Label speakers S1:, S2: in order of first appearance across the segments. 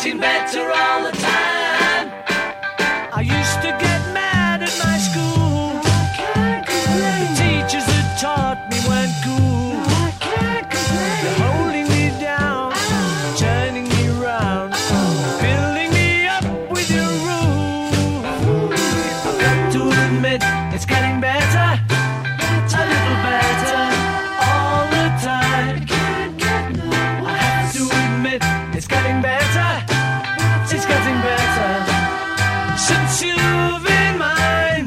S1: getting better all the time. I used to get mad at my school. The teachers that taught me weren't cool. They're holding me down, turning me round, filling me up with your rule. I've got to admit, it's getting better, a little better all the time. I have to admit, it's getting better, it's getting better since you've been mine.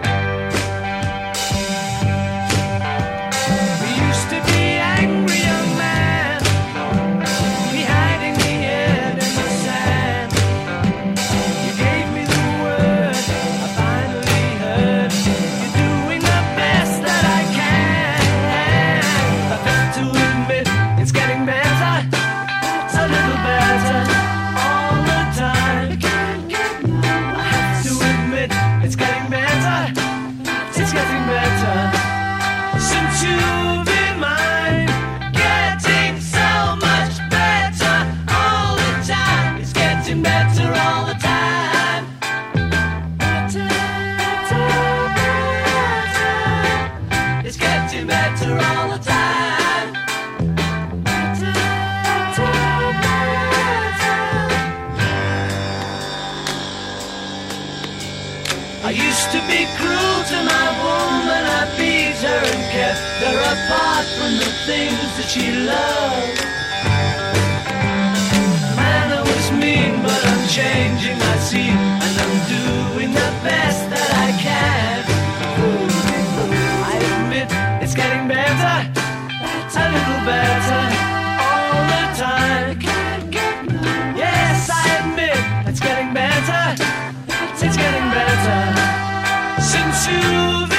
S1: We used to be angry young man, me hiding the head in the sand. You gave me the word, I finally heard you're doing the best that I can. I've got to admit, it's getting better, a little better all the time. I have to admit, it's getting better, it's getting better since you've been mine. Getting so much better all the time. It's getting better all the time. Better, better, better. It's getting better all the time. Better, better, better. I used to be cruel to my woman, I beat her and kept her apart from the things that she loved. Man, I was mean, but I'm changing, I see, and I'm doing the best that I can. I admit, it's getting better, a little better all the time. Yes, I admit, it's getting better, it's getting better since you've